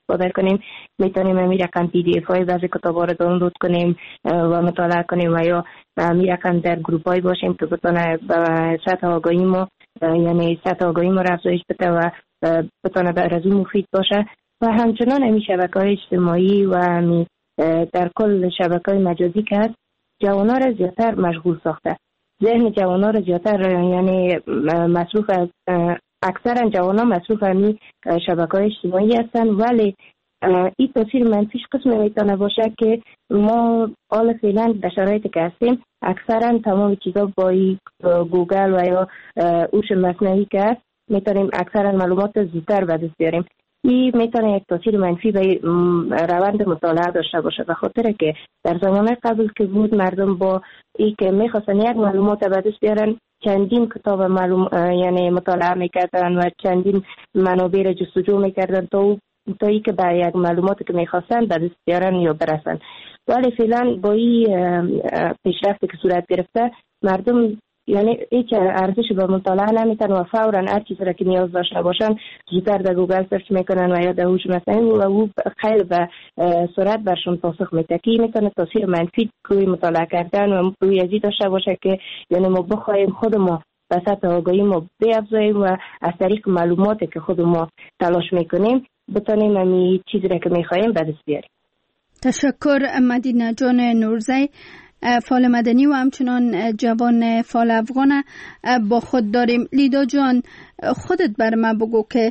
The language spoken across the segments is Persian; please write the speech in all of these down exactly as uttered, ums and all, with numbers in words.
استفاده کنیم. میتونیم همین رقم پی دی اف های بعضی کتابا رو دانلود کنیم و مطالعه کنیم و یا همین رقم در گروپ های باشیم که بتونه سطح آگاهی ما یعنی سطح آگاهی ما رو افزایش بده و بتونه بر از اون مفید باشه. و همچنان همین شبکه‌های اجتماعی و همین در کل شبکه‌های مجازی که هست جوان‌ها را زیادتر مشغول ساخته. ذهن جوان‌ها را زیادتر یعنی مصروف از اکثرا جوان‌ها مصروف همین شبکه‌های اجتماعی هستن، ولی این تاثیر منفیش قسم میتونه باشه که ما حال فعلا در شرایطی که هستیم اکثرا تمام چیزا با گوگل و یا هوش مصنوعی که هست میتونیم اکثرا معلومات زودتر به دست بیاریم. این میتونه یک تاثیر منفی به روند مطالعه داشته باشه، به خاطر که در زمان قبل که بود مردم با این که میخواستن یک معلومات به دست بیارن چندین کتاب معلوم یعنی مطالعه میکردن و چندین منابع را جستجو میکردن تا تا ای که به یک معلوماتی که میخواستن به دست بیارن یا برسن. ولی فعلا با این پیشرفتی که صورت گرفته مردم یعنی هیچ ارزش به مطالعه نمیتن و فورا هر چیزی را که نیاز داشته باشن زودتر در گوگل سرچ میکنن و یا در هوش مصنوعی و او خیلی به سرعت برشون پاسخ میده که میتونه تاثیر منفی روی مطالعه کردن و روی ازی داشته باشه که یعنی ما بخوایم خود ما به سطح آگاهی ما بیافزاییم و از طریق معلوماتی که خود ما تلاش میکنیم بتونیم همین چیزی را که میخوایم به دست بیاریم. تشکر مدینه جان نورزی، فعال مدنی و همچنان جوان فعال افغان با خود داریم. لیدا جان، خودت بر ما بگو که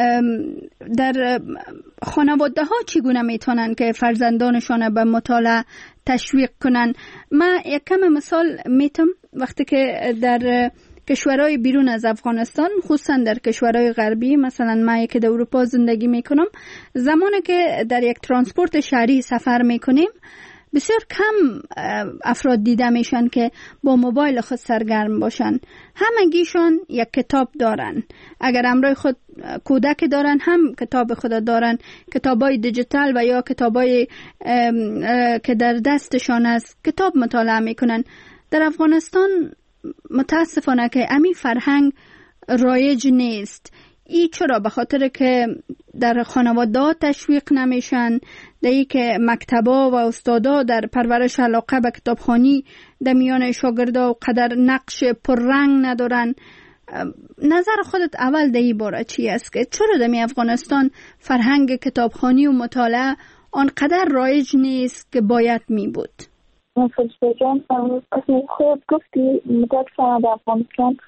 در خانواده ها چگونه میتونن که فرزندانشان به مطالعه تشویق کنن؟ من یک کم مثال میتم وقتی که در کشورهای بیرون از افغانستان خصوصا در کشورهای غربی، مثلا من که در اروپا زندگی میکنم، زمانی که در یک ترانسپورت شهری سفر میکنیم بسیار کم افراد دیده میشن که با موبایل خود سرگرم باشن. همگیشون یک کتاب دارن، اگر همراه خود کودک دارن هم کتاب خود دارن، کتابای دیجیتال و یا کتابای که در دستشان است کتاب مطالعه میکنن. در افغانستان متاسفانه که امی فرهنگ رایج نیست. ای چرا؟ به خاطر که در خانواده تشویق نمیشن، در ای که مکتبا و استادا در پرورش علاقه به کتابخوانی در میان شاگردا و قدر نقش پررنگ ندارن. نظر خودت اول در این باره چی است که چرا در افغانستان فرهنگ کتابخوانی و مطالعه آنقدر رایج نیست که باید می بود؟ فرشته جان، خود گفتی متاسفانه در افغانستان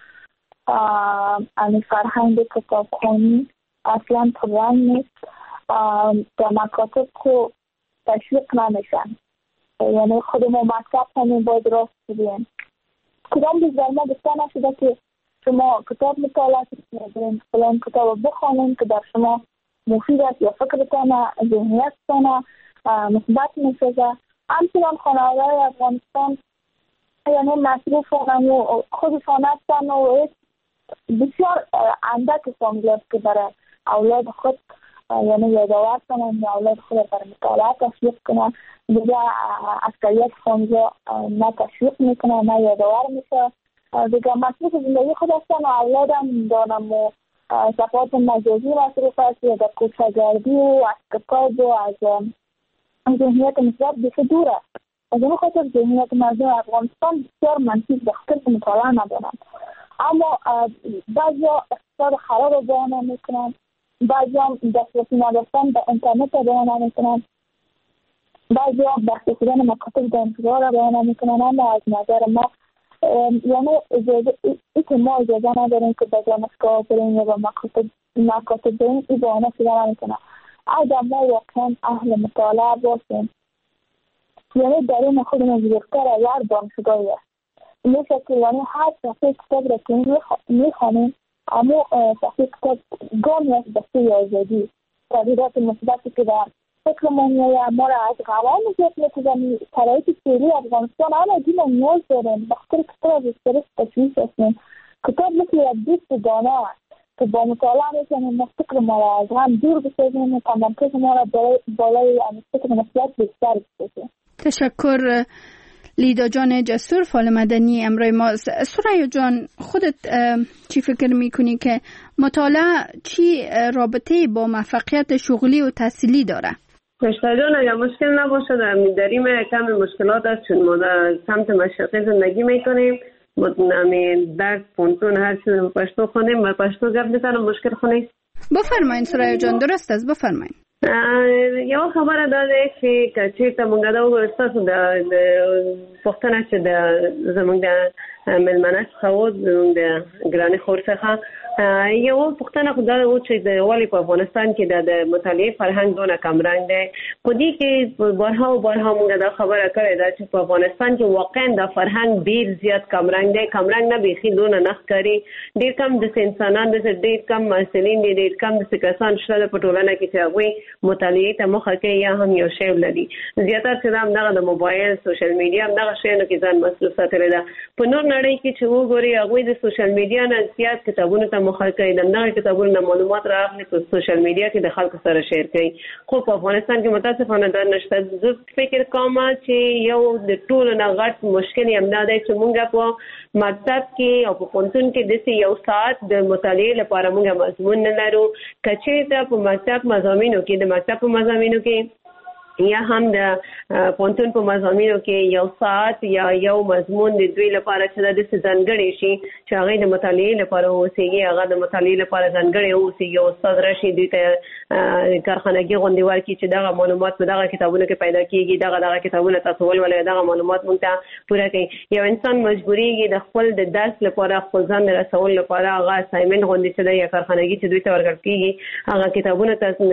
این فرهنگ کتابخوانی اصلا پررنگ نیست. در مکاتب که تشویق نمیشن، یعنی خود ما مکتب همین باید راست بگیم. کدام روز در ما گفته نشده که شما کتاب مطالعه کنید، فلان کتاب بخوانید که در شما مفید است یا فکرتان ذهنیتتان مثبت می‌سازه. همچنان خانواده افغانستان یعنی مصروفانه و خودشان هستن و بسیار اندک فامیلیت که برای اولاد خود یعنی یادآور کنن یا اولاد خود برای مطالعه تشویق کنن. دیگه اکثریت فامیلی نه تشویق میکنن نه یادآور میشه، دیگه مصروف زندگی خود هستن و اولادم دارم و صفحات مجازی مصروف هست یا در کوچه‌گردی و از کتاب و از ذهنیت مثبت بسیار دوره. از این خاطر ذهنیت مردم افغانستان بسیار منفی به خاطر که مطالعه ندارن. اما بعضیا اقتصاد خراب رو بهانه میکنن، بعضیا دسترسی نداشتن به اینترنت رو بهانه میکنن، بعضیا بسته شدن مکاتب دانشگاه رو بهانه میکنن. اما از نظر ما یعنی اجازه ای که ما اجازه نداریم که به دانشگاه بریم یا به مکاتب مکاتب بریم، این بهانه شدن نمیکنن. اگر ما واقعا اهل مطالعه باشیم، یعنی درون خودمون بزرگتر از هر دانشگاهی است. میشه که یعنی هر صفحه کتاب را که میخوانیم اما صفحه کتاب گامی است به سوی آزادی، تغییرات مثبتی که در فکرمون میآید ما را از غوام نجات می‌دهد. شرایط فعلی افغانستان اما دیگه نیاز داریم به خاطر کتاب از استرس تشویش هستیم. کتاب مثل یک دوست دانه است که با مطالعه میتونیم ما فکر ما را از هم دور بسازیم و تمرکز ما را بالای فکر مثبت بیشتر بسازیم. تشکر لیدا جان جسور فعال مدنی امروی ماست. سریا جان، خودت چی فکر میکنی که مطالعه چی رابطه با موفقیت شغلی و تحصیلی داره؟ مشتاق جان، اگر مشکل نباشه داریم کم مشکلات است، چون ما در سمت مشرقی زندگی میکنیم، در پونتون هر چیز پشتو خونیم و پشتو گپ میزنم، مشکل خونیم. بفرمایید سریا جان، درست است، بفرمایید. یو خبره داده چې کچې ته مونږ دا وګورستاسو د پښتنه چې د زمونږ د ملمنه څخه و د ګرانې خور څخه یو پښتنه خو دا و چې د ولې په افغانستان کې د مطالعې فرهنګ دونه کمرنګ دی. په دې کې بارها او بارها مونږ دا خبره کړې ده چې په افغانستان کې واقعا د فرهنګ ډېر زیات کمرنګ دی. کمرنګ نه بیخي دونه نه ښکاري. ډېر کم داسې انسانان داسې ډېر کم محصلین دي، ډېر کم داسې کسان شته په ټولنه کې چې هغوی مطالعه ته مخه کوي یا هم یو شی لري. زیاتره چې همدغه د موبایل سوشل میډیا همدغه شیانو کې ځان مصروف ساتلی ده. په نور نړۍ کې چې وګورئ هغوی د سوشل میډیا نه زیات کتابونو ته مخه کوي، د همدغه کتابونو نه معلومات رااخلي، په سوشل میډیا کې د خلکو سره شیر کوي. خو په افغانستان کې متاسفانه دا نشته. زه فکر کوم چې یو د ټولو نه غټ مشکل یې همدا دی چې مونږ په مکتب کې او په پوهنتون کې داسې یو ساعت د مطالعې لپاره مونږ مضمون نه لرو. که چېرته په مکتب مضامینو کې د مکتب په مضامینو کې یا هم د پوهنتون په مضامینو کې یو ساعت یا یو مضمون د دوی لپاره چې د داسې ځانګړی شي چې هغه د مطالعې لپاره اوسېږي، هغه د مطالعې لپاره ځانګړی اوسېږي، استاد راشي دوی ته کارخانګي غونډې ورکړي چې دغه معلومات په دغه کتابونو کې پیدا کېږي، دغه دغه کتابونه تاسو ولولئ، دغه معلومات موږ ته پوره کړي. یو انسان مجبورېږي د خپل د درس لپاره خپل ځان د رسولو لپاره هغه اسایمنټ غونډې چې دی یا کارخانګي چې دوی ته ورکړل کېږي هغه کتابونه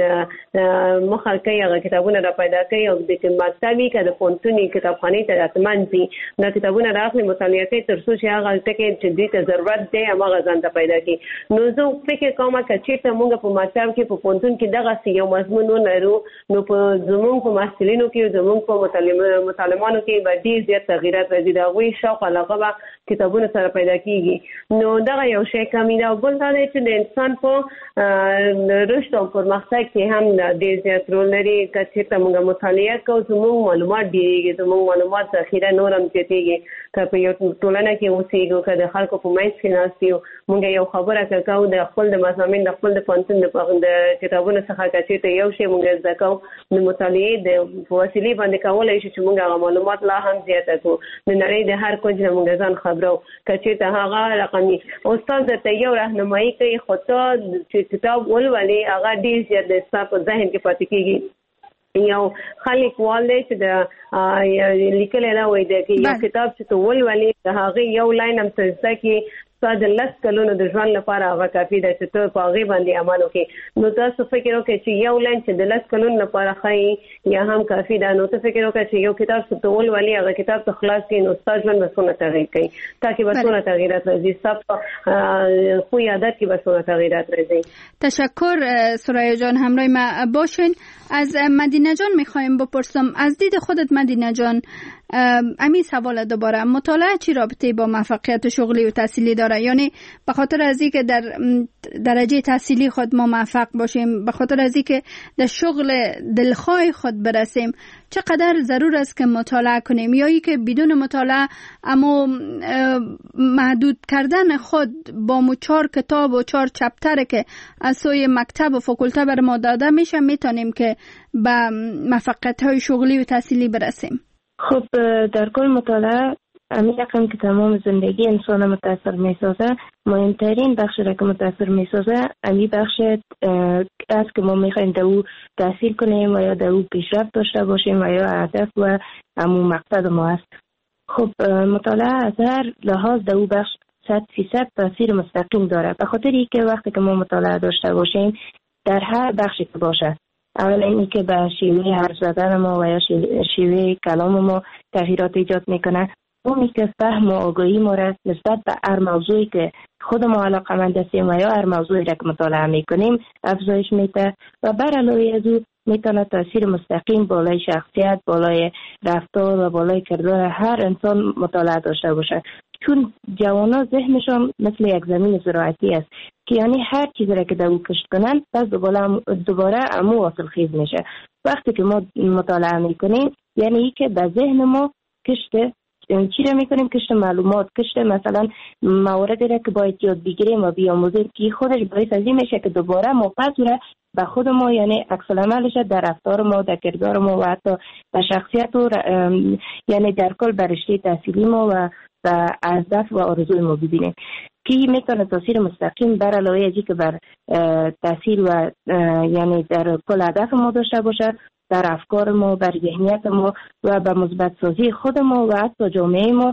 ته مخه کوي، هغه کتابونه را پیدا کوي او د مکتبي که د پوهنتوني کتابخانې ته حتماً ځي، دا کتابونه رااخلي، مطالعه کوي تر څو چې هغه ټکي چې دوی ته ضرورت دی هماغه ځان ته پیدا کړي. نو زه فکر کوم که چېرته موږ په مکتب کې په پوهنتون کې دغسې یو مضمون ولرو نو په زموږ په محصلینو کې زموږ په متعلمانو کې به ډېر زیات تغیرات راځي. د هغوی شوق علاقه به کتابونو سره پیدا کېږي. نو دغه یو شی کمی ده. او بل دا دی چې د انسان په رشد او پرمختګ کې هم ډېر زیات رول لري. که چېرته موږ مطالعه کوو زموږ معلومات ډېرېږي، زموږ معلومات ذخیره نور هم زیاتېږي. که په یو ټولنه کې اوسېږو، که د خلکو په منځ کې ناست یو، موږ یو خبره که کوو د خپل د مضامین د خپل د پوهنتون د کتابونو څخه که چېرته یو شی موږ زده کوو د مطالعې د وسیلې باندې کولی شو چې موږ هغه معلومات لا هم زیاته کړو. د نړۍ د هر کونج نه موږ ځان خبرو. که چېرته هغه رقمي استاد درته یو راهنمایي کوي خو ته چې کتاب ولولې هغه ډېر زیات د ستا په ذهن کې پاتې کېږي. یو خلک وال دی چې د لیکلی نه وایي دی که یو کتاب چې ته ولولې د هغې یو لاین هم ته زده کړې ستا د لس کلونو د ژوند لپاره هغه کافي ده چې ته په هغې باندې عمل وکړې. نو تاسو فکر وکړئ چې یو لاین چې د لس کلونو لپاره ښایي یا هم کافي ده، نو ته فکر وکړئ چې یو کتاب چې ته ولولې هغه کتاب ته خلاص کړې نو ستا ژوند به څومره تغییر کوي، تا کې به څومره تغییرات راځي، ستا په خوی عادت کې به څومره تغییرات راځي. تشکر سریا جان، همراه ما باشین. از مدینه جان میخوایم بپرسم، از دید خودت مدینه جان امی سوال دوباره، مطالعه چی رابطه با موفقیت شغلی و تحصیلی داره؟ یعنی به خاطر از اینکه در درجه تحصیلی خود ما موفق باشیم، به خاطر از اینکه در شغل دلخواه خود برسیم، چقدر ضرور است که مطالعه کنیم؟ یا ای که بدون مطالعه اما محدود کردن خود با مو چهار کتاب و چهار چپتر که از سوی مکتب و فاکولته بر ما داده میشه میتونیم که به موفقیت های شغلی و تحصیلی برسیم؟ خب در کل مطالعه امی رقم که تمام زندگی انسان متاثر می سازه، مهمترین بخش را که متاثر می سازه امی بخش است که ما می خواهیم در او تحصیل کنیم و یا در او پیشرفت داشته باشیم و یا هدف و همون مقصد ما است. خب مطالعه از هر لحاظ در او بخش صد فیصد تاثیر مستقیم داره، به خاطر اینکه وقتی که ما مطالعه داشته باشیم در هر بخشی که باشه، اولا اینی که به شیوه حرف زدن ما و یا شیوه کلام ما تغییرات ایجاد میکنه، اونی که فهم و آگاهی ما را نسبت به هر موضوعی که خود ما علاقه‌مند هستیم و یا هر موضوعی را که مطالعه میکنیم افزایش میده و بر علاوه از او میتونه تاثیر مستقیم بالای شخصیت، بالای رفتار و بالای کردار هر انسان مطالعه داشته باشه. چون جوانا ذهنشان مثل یک زمین زراعتی است که یعنی هر چیزی را که در او کشت کنن پس دوباره دوباره امو حاصل خیز میشه. وقتی که ما مطالعه میکنیم یعنی که به ذهن ما کشت چی را میکنیم؟ کشت معلومات، کشت مثلا مواردی را که باید یاد بگیریم و بیاموزیم که خودش باعث از این میشه که دوباره ما پس را به خود ما، یعنی عکس العملش در رفتار ما، در کردار ما و حتی در شخصیت و یعنی در کل بر رشته تحصیلی ما و و هدف و آرزوی ما ببینیم که میتونه تاثیر مستقیم بر علاوه از که بر تاثیر و یعنی در کل هدف ما داشته باشه، در افکار ما، بر ذهنیت ما و به مثبت سازی خود ما و حتی جامعه ما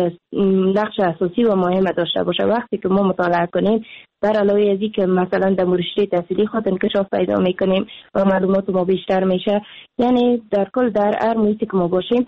نقش اساسی و مهم داشته باشه. وقتی که ما مطالعه کنیم در علاوه از که مثلا در رشته تحصیلی خود انکشاف پیدا میکنیم و معلومات ما بیشتر میشه، یعنی در کل در هر محیطی که ما باشیم،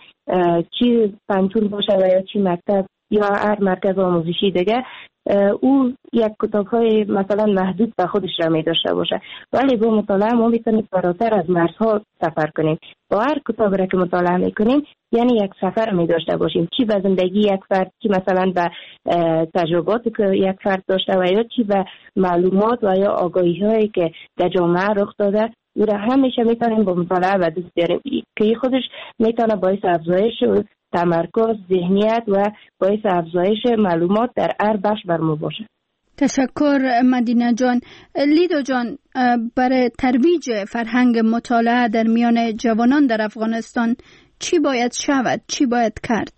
چی پنتون باشه و یا چی مکتب یا هر مرکز آموزشی دیگه، او یک کتاب های مثلا محدود به خودش را می داشته باشه، ولی با مطالعه ما میتونیم فراتر از مرزها سفر کنیم. با هر کتاب را که مطالعه میکنیم یعنی یک سفر می داشته باشیم، چی به زندگی یک فرد، چی مثلا به تجرباتی که یک فرد داشته و یا چی به معلومات و یا آگاهی هایی که در جامعه رخ داده، او را همیشه میتونیم با مطالعه به دست بیاریم که خودش میتونه باعث افزایش تمرکز، ذهنیت و باعث افزایش معلومات در هر بخش بر ما باشه. تشکر مدینه جان. لیدو جان، برای ترویج فرهنگ مطالعه در میان جوانان در افغانستان چی باید شود؟ چی باید کرد؟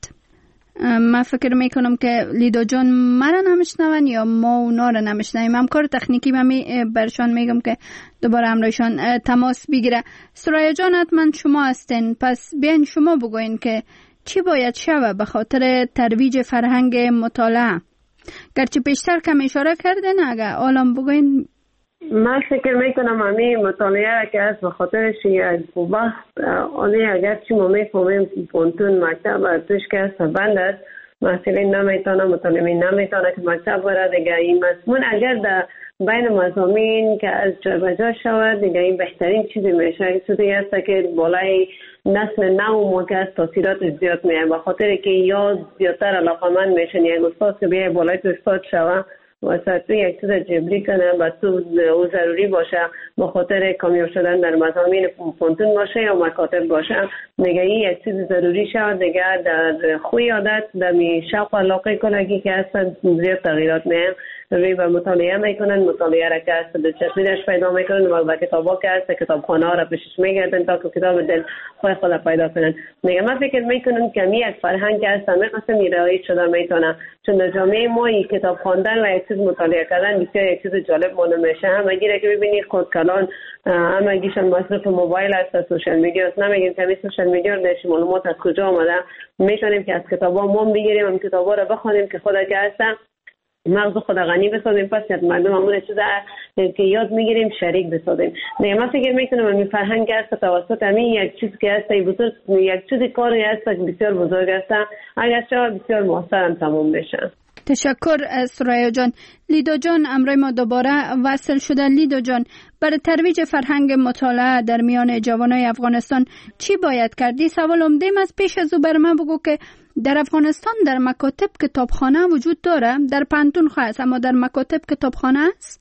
من فکر میکنم که لیدو جان مرا نمیشنون یا ما اونا را نمیشنویم. همکار تکنیکی من می برشان میگم که دوباره همراهشان تماس بگیره. سرایه جان حتما شما هستین، پس بیاین شما بگوین که چی باید شود به خاطر ترویج فرهنگ مطالعه. گرچه پیشتر کم اشاره کردن، اگر آلام بگوین. من فکر میکنم همین مطالعه که از به خاطرش یک وقت آنه اگر چی ما میفهمیم پونتون مکتب و توش که از بند است، محصولین نمیتونه، مطالعین نمیتونه که مکتب برد دیگه. این مضمون اگر در بین مضامین که از جا به جا شود دیگه، این بهترین چیزی میشه. این چیزی هست که بالای نسل نو ما که از تاثیرات زیاد میاد، به خاطر که یاد زیادتر علاقمند میشن. یک استاد که بیای بالای تو استاد شود واسه تو یک چیز جبری کنه و تو او ضروری باشه به خاطر کامیاب شدن در مضامین پونتون باشه یا مکاتب باشه، دیگه این یک چیز ضروری شد دیگه. در خوی عادت در می شوق و علاقه کنگی که هستن زیاد تغییرات میاد. روی به مطالعه میکنن، مطالعه را که هست دلچسبیش پیدا میکنن و به کتابا که هست کتابخانه ها را پیشش میگردن تا که کتاب دل خود خود پیدا کنن. دیگه من فکر میکنم که می یک فرهنگ هست همه قسم رایج شده میتونه، چون در جامعه ما این کتاب خواندن و یک چیز مطالعه کردن بسیار یک چیز جالب مانده میشه. همه گیره که ببینید خود کلان همه گیشن مصرف موبایل هست، سوشال میدیا است. نمیگیم که سوشال میدیا درش معلومات از کجا آمده، میتونیم که از کتابا ما بگیریم، هم کتابا را بخونیم که خود که هستن مغز خود غنی بسازیم، پس یاد مردم همون چیزا که یاد میگیریم شریک بسازیم. دیگه من فکر میکنم این فرهنگ است توسط همین یک چیز که هست بزرگ، یک چیزی کاری هست که بسیار بزرگ است، اگر چه بسیار موثر هم تمام بشه. تشکر سرایه جان. لیدو جان امروز ما دوباره وصل شده. لیدو جان، برای ترویج فرهنگ مطالعه در میان جوانای افغانستان چی باید کردی؟ سوال عمده‌ام از پیش از او بر من بگو که در افغانستان در مکاتب کتابخانه وجود داره؟ در پانتون هست اما در مکاتب کتابخانه است؟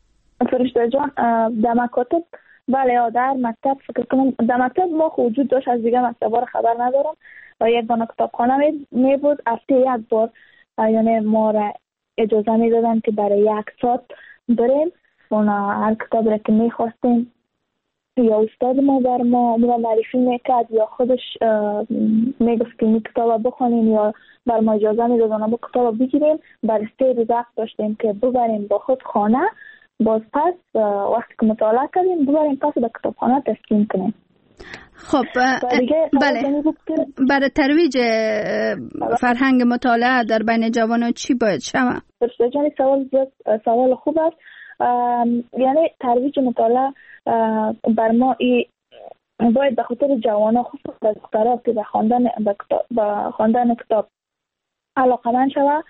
فرشته جان، در مکاتب بله، در مکتب فکر کنم در مکتب ما وجود داشت، از دیگه مکتبا رو خبر ندارم و یک دانه کتابخانه می بود هفته یک بار، یعنی ما را اجازه می دادن که برای یک ساعت بریم اونا هر کتاب را که می خواستیم یا استاد ما بر ما معرفی میکرد یا خودش میگفت که این کتاب بخونیم یا بر ما اجازه میداد ما کتاب بگیریم. برای سه روز وقت داشتیم که ببریم با خود خانه، باز پس وقتی که مطالعه کردیم ببریم پس به کتابخانه تسلیم کنیم. خب بله، برای ترویج فرهنگ مطالعه در بین جوانان چی باید شود؟ جانی سوال سوال خوب است. یعنی ترویج مطالعه بر ما ای باید به خاطر جوانان خصوصا دخترها که به خواندن به خواندن کتاب علاقه‌مند شود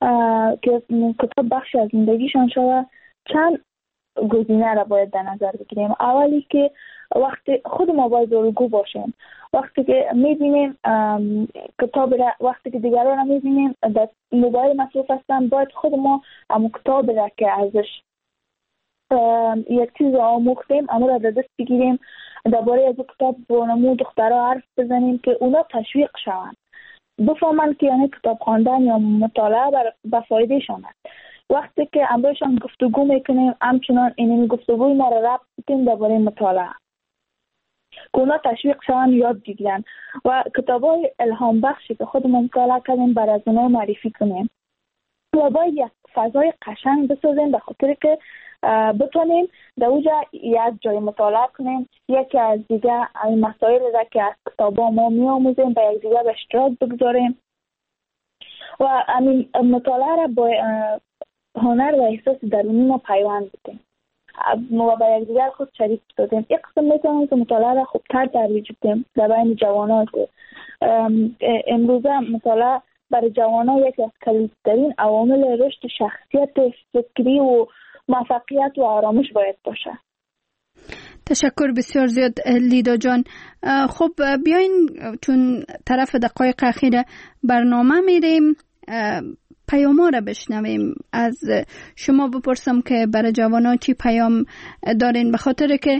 که کتاب بخشی از زندگیشان شود، چند گزینه را باید در نظر بگیریم. اولی که وقتی خود ما باید الگو باشیم، وقتی که میبینیم کتاب را، وقتی که دیگران را میبینیم در موبایل مصروف هستن، باید خود ما هم کتاب را که ازش یک چیز آموختیم اما را در دست بگیریم، درباره از کتاب با نمو دخترها حرف بزنیم که اونا تشویق شوند بفهمن که یعنی کتاب خواندن یا مطالعه به فایدهشان است. وقتی که امروزشان گفتگو میکنیم همچنان این گفتگوی ما را ربط کنیم درباره مطالعه که اونا تشویق شوند یاد بگیرن و کتابای الهام بخشی که خودمون مطالعه کردیم برای از اونها معرفی کنیم و باید یک فضای قشنگ بسازیم به خاطر که بتونیم در اونجا یک جای مطالعه کنیم، یکی از دیگه این مسائل را که از کتابا ما می‌آموزیم به یک دیگه به اشتراک بگذاریم و همین مطالعه را با هنر و احساس درونی ما پیوند بدیم و با یک دیگر خود شریک بدیم. یک قسم میتونیم که مطالعه را خوبتر ترویج بدیم در بین جوانان. امروزه مطالعه برای جوانان یکی از کلیدترین عوامل رشد شخصیت فکری و موفقیت و آرامش باید باشه. تشکر بسیار زیاد لیدا جان. خب بیاین چون طرف دقایق اخیر برنامه میریم پیاما را بشنویم. از شما بپرسم که برای جوانان چی پیام دارین، به خاطر که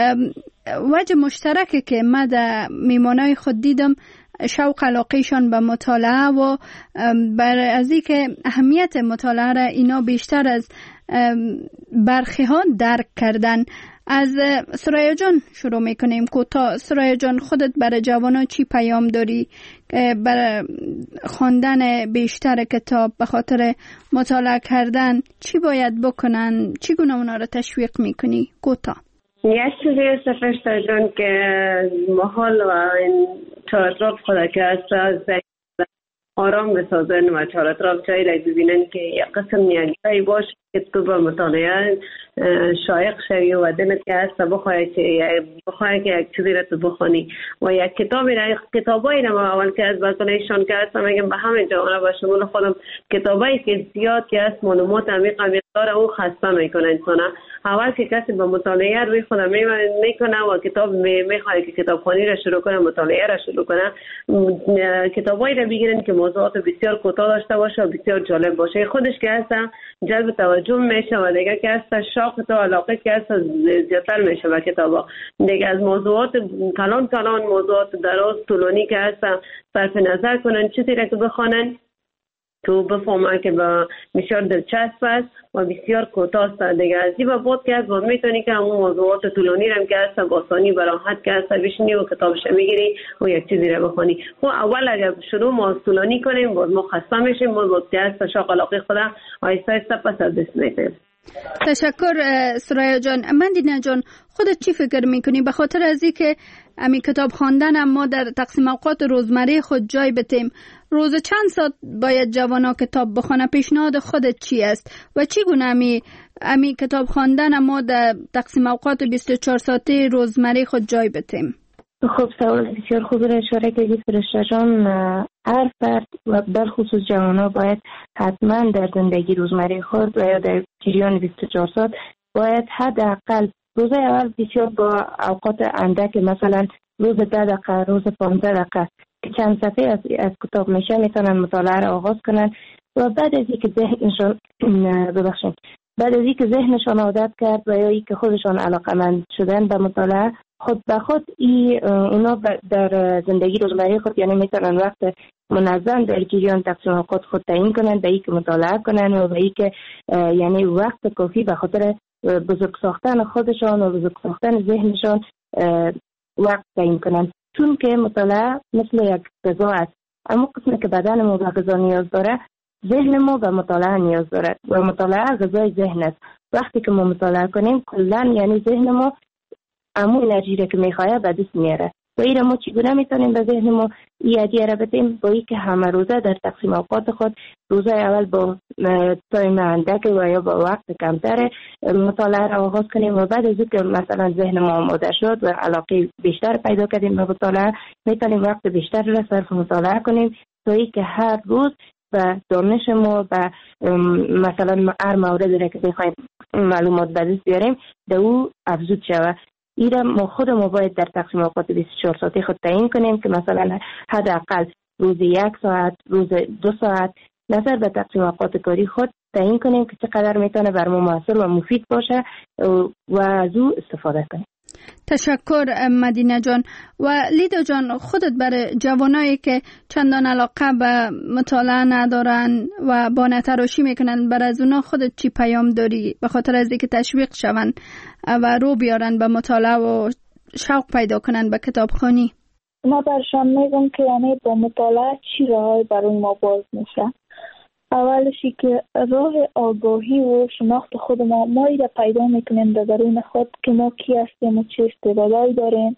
وجه مشترکه که من در میمانای خود دیدم شوق علاقهشان به مطالعه و برای از این که اهمیت مطالعه را اینا بیشتر از برخی ها درک کردن. از سرایه جان شروع میکنیم. کوتاه سرایه جان، خودت برای جوانان چی پیام داری برای خواندن بیشتر کتاب، به خاطر مطالعه کردن چی باید بکنن، چی گونه اونا را تشویق میکنی؟ کوتاه. یک چیزی سفر سرجان که محال و این چهارطرف خدا که است از آرام بسازن و چهارطرف جایی را ببینن که یک قسم یکی باش که تو با مطالعه شایق شوی و دلت که هست بخواهی که بخواهی که یک چیزی را تو بخوانی و یک کتابی را کتابایی را ما اول که از بکنیشان که هست میگم به همه جوانه و شمول خودم کتابایی که زیاد که هست معلومات عمیق عمیق داره او خسته میکنه انسانه. اول که کسی با مطالعه روی خودم میکنه و کتاب میخواد که کتابخوانی را شروع کنه، مطالعه را شروع کنه، کتابایی را بگیرن که موضوعات بسیار کوتاه داشته باشه و بسیار جالب باشه. خودش که هست جلب توجه میشه و دیگه که هست شوق تو علاقه که هست زیادتر میشه به کتابا. دیگه از موضوعات کلان کلان موضوعات دراز طولانی که هست صرف نظر کنن، چیزی را که بخوانن تو بفهمن که با بسیار دلچسب است و بسیار کوتاه است. دیگه از این بعد که هست میتونی که همون موضوعات طولانی را که هست با آسانی و راحت که هست بشینی و کتابش میگیری و یک چیزی را بخونی. خب اول اگر شروع ما طولانی کنیم باز ما خسته میشیم، باز که هست شوق علاقه خدا آهسته آهسته پس از دست میدیم. تشکر سرایه جان. مندینه جان، خودت چی فکر میکنی به خاطر از این که امی کتاب خواندن هم ما در تقسیم اوقات روزمره خود جای بتیم؟ روز چند ساعت باید جوانا کتاب بخونه؟ پیشنهاد خودت چی است و چی گونه امی امی کتاب خواندن هم ما در تقسیم اوقات بیست و چهار ساعته روزمره خود جای بتیم؟ خب سوال بسیار خوب را اشاره کردید فرشته جان. هر فرد و بالخصوص جوانان باید حتما در زندگی روزمره خود و یا در جریان بیست و چهار ساعت باید حداقل روز اول بسیار با اوقات اندک، مثلا روز ده دقیقه، روز پانزده دقیقه که چند صفحه از, از کتاب میشه میتونن مطالعه را آغاز کنن و بعد از اینکه ذهنشان ببخشید بعد از اینکه ذهنشان عادت کرد و یا اینکه خودشان علاقه‌مند شدن به مطالعه، خود به خود ای اونا در زندگی روزمره خود یعنی میتونن وقت منظم در جریان تقسیم اوقات خود تعیین کنن به اینکه مطالعه کنن و به اینکه یعنی وقت کافی به خاطر بزرگ ساختن خودشان و بزرگ ساختن ذهنشان وقت تعیین کنن. چون که مطالعه مثل یک غذا است، اما قسمی که بدن ما به غذا نیاز داره ذهن ما به مطالعه نیاز داره و مطالعه غذای ذهن است. وقتی که ما مطالعه کنیم کلا یعنی ذهن ما همون انرژی را که میخواه به دست میاره و این ما چگونه میتونیم به ذهن ما این ادیه را بدیم؟ با این که همه روزه در تقسیم اوقات خود روزه اول با تایم اندک و یا با وقت کمتر مطالعه را آغاز کنیم و بعد از اینکه مثلا ذهن ما آماده شد و علاقه بیشتر پیدا کردیم به مطالعه میتونیم وقت بیشتر را صرف مطالعه کنیم تا این که هر روز و دانش ما و مثلا هر موردی را که بخوایم معلومات به دست بیاریم در او افزود شود. ایرا ما خود ما باید در تقسیم اوقات بیست و چهار ساعته خود تعیین کنیم که مثلا حداقل روز یک ساعت، روز دو ساعت نظر به تقسیم اوقات کاری خود تعیین کنیم که چقدر میتونه بر ما موثر و مفید باشه و از او استفاده کنیم. تشکر مدینه جان. و لیدا جان، خودت برای جوانایی که چندان علاقه به مطالعه ندارن و با نتراشی میکنن، برای از اونا خودت چی پیام داری به خاطر از اینکه تشویق شون و رو بیارن به مطالعه و شوق پیدا کنن به کتابخوانی؟ ما برشان میگم که یعنی با مطالعه چی راهی برای ما باز میشه. اولشی که راه آگاهی و شناخت خود ما ما ایره پیدا میکنیم در درون خود که ما کی هستیم و چه استعدادایی داریم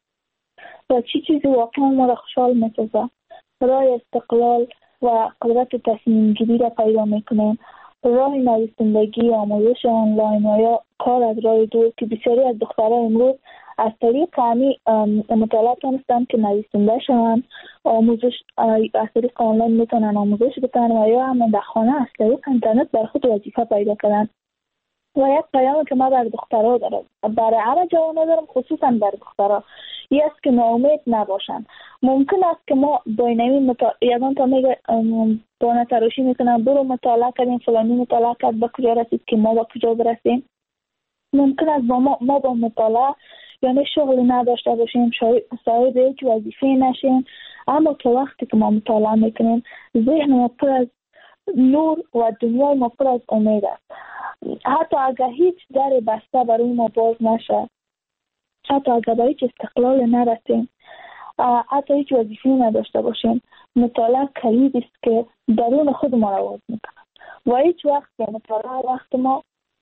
و چی چیزی واقعا ما را خوشحال میسازه. راه استقلال و قدرت تصمیم گیری را پیدا میکنیم. راه نویسندگی، آموزش آنلاین و یا کار از راه دور که بسیاری از دختران امروز از طریق همی مطالعه تونستن که نویسنده شوند، آموزش از طریق آنلاین میتونن آموزش بتن و یا هم در خانه از طریق اینترنت بر خود وظیفه پیدا کردن. و یک پیامی که ما بر دخترها دارم، برای همه جوانا دارم، خصوصا بر دخترها، این است که ناامید نباشن. ممکن است که ما با اینمی مطالعه یادان تا میگه با نتراشی میکنن برو مطالعه کردیم فلانی مطالعه کرد به کجا رسید که ما با کجا برسیم. ممکن است با ما, ما با مطالعه یعنی شغلی نداشته باشیم، صاحب یک وظیفه نشیم، اما تا وقتی که ما مطالعه میکنیم ذهن ما پر از نور و دنیای ما پر از امید است. حتی اگر هیچ در بسته برای ما باز نشه، حتی اگر به هیچ استقلال نرسیم، حتی هیچ وظیفه نداشته باشیم، مطالعه کلیدی است که درون خود ما را باز میکنه و هیچ وقت به مطالعه وقت ما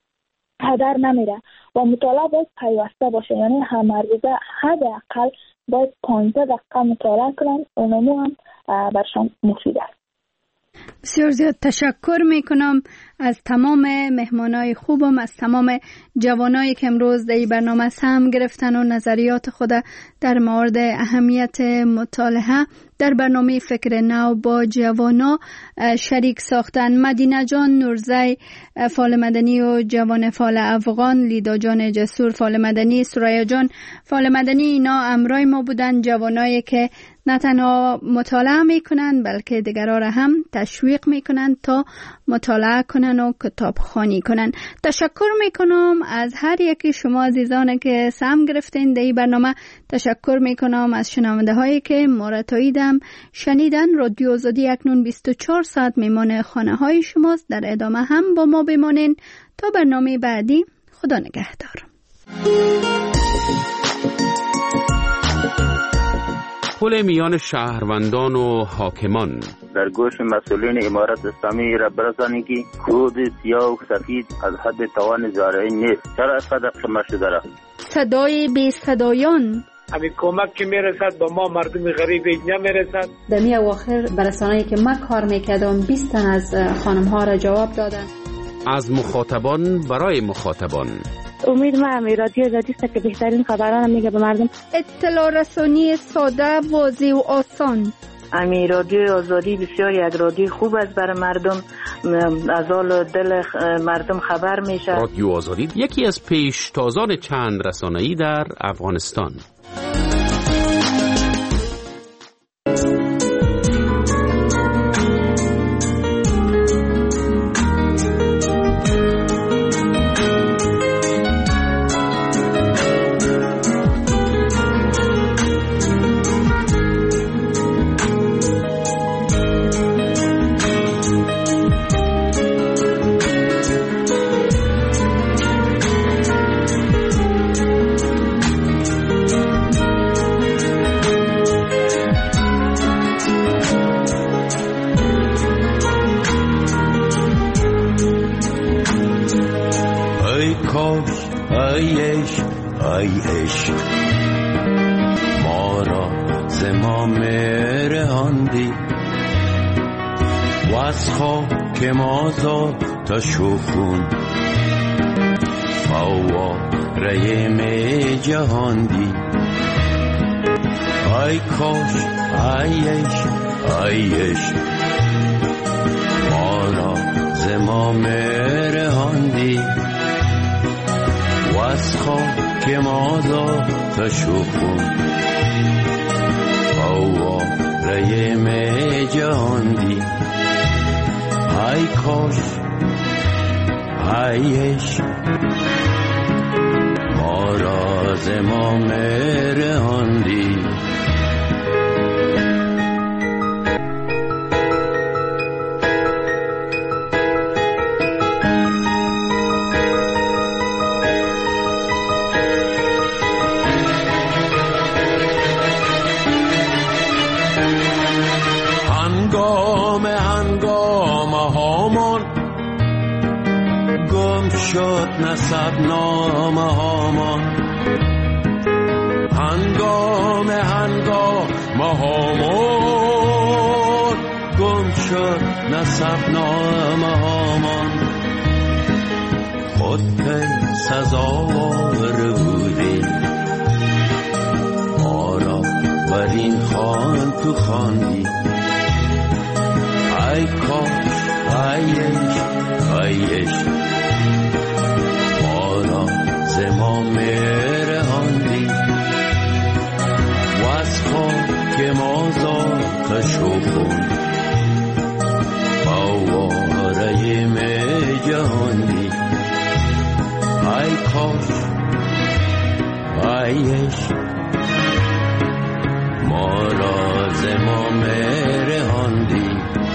هدر نمیره و مطالعه باید پیوسته باشه. یعنی همه روزه حداقل باید پانزده دقیقه مطالعه کنن، اونمو هم برشان مفید است. بسیار زیاد تشکر میکنم از تمام مهمانای خوبم، از تمام جوانایی که امروز در این برنامه سهم گرفتن و نظریات خود در مورد اهمیت مطالعه در برنامه فکر نو با جوانا شریک ساختن. مدینه جان نورزی فعال مدنی و جوان فعال افغان، لیدا جان جسور فعال مدنی، سریا جان فعال مدنی، اینا امرای ما بودن، جوانایی که نه تنها مطالعه میکنن بلکه دیگران را هم تشویق میکنن تا مطالعه کنن و کتاب خوانی کنن. تشکر میکنم از هر یکی شما عزیزان که سهم گرفتین در این برنامه. تشکر میکنم از شنونده هایی که ما را تاییدم شنیدن. رادیو آزادی اکنون بیست و چهار ساعت میمان خانه های شماست. در ادامه هم با ما بمانین تا برنامه بعدی. خدا نگهدار. پل میان شهروندان و حاکمان در گوش مسئولین امارت اسلامی را برسانید که خود سیاه و سفید از حد توان زارعی نیست. چرا از قدر شما شده را صدای بی صدایان همین کمک که میرسد با ما مردم غریب نمیرسد. در می اواخر برسانه‌ای که من کار میکردم بیست تن از خانم ها را جواب دادن. از مخاطبان برای مخاطبان. امید ما همی رادیو آزادی است که بهترین خبران میگه به مردم. اطلاع رسانی ساده، واضح و آسان. امی رادیو آزادی بسیاری از رادیو خوب است برای مردم، از حال دل مردم خبر میشه. رادیو آزادی یکی از پیشتازان چند رسانه‌ای در افغانستان. شوفون فواره می جهاندی ای کاش ایش ایش ما را زمام رهاندی و از خاک مازا تشوفون فواره می جهاندی ای کاش ایش ما را ز ما مهرهاندی. هنگام هنگام هامان گم شد نسب نام هامان. هنگام هنگام هامان گم شد نسب نام هامان. خود پی سزاوار بودی ما را بر این خوان تو خواندی. ای کاش ایش ایش ما را ز ما مهرهاندی و از خاک ما ذاتش و خون فواره می جهاندی. ای کاش ایش ما را ز ما مهرهاندی.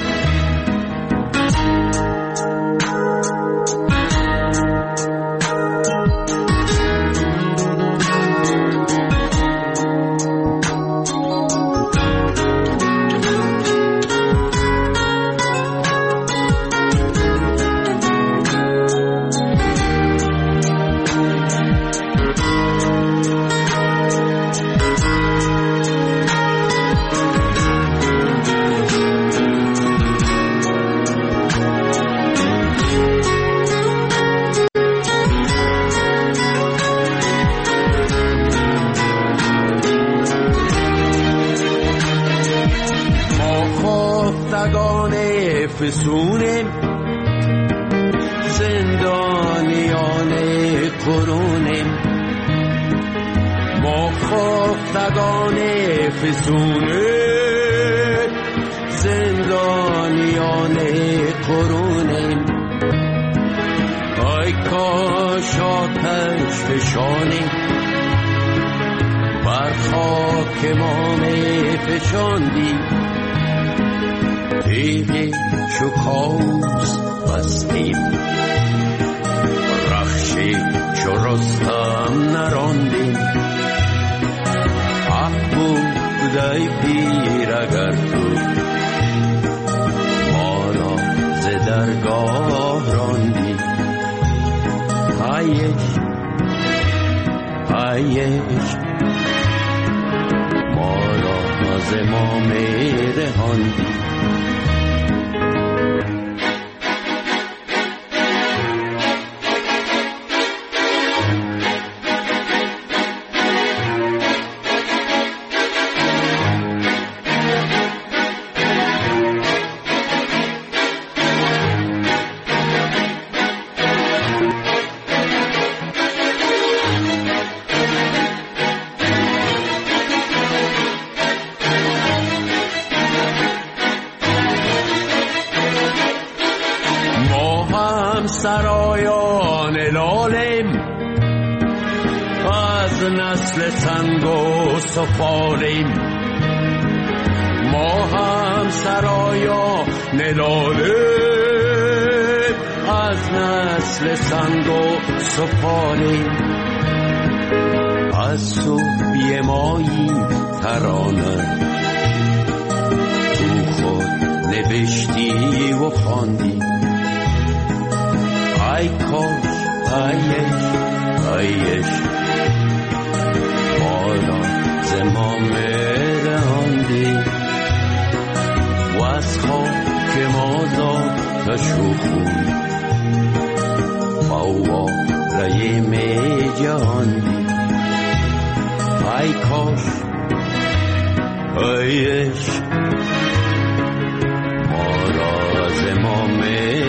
فسونیم زندانیان قرونیم. ما خفتگان فسونیم زندانیان قرونیم. ای کاش آتش فشانیم بر خاک ما می فشاندی. تیغی چو کاوس بستیم رخشی چو رستم نراندیم. اه بود ای پیر اگر تو ما را ز درگاه راندی. ایش ایش ما را ز ما مهرهاندی. سرایان لالیم از نسل سنگ و سفالیم. ما هم سرایان لالیم از نسل سنگ و سفالیم. از صوبی مایی ترانه تو خود نوشتی و خواندی. ای کاش ایش ایش ما را ز ما مهرهاندی و از خاک ما ذاتش و خون فواره می جهاندی. ای کاش ایش ما را ز ما مهرهاندی.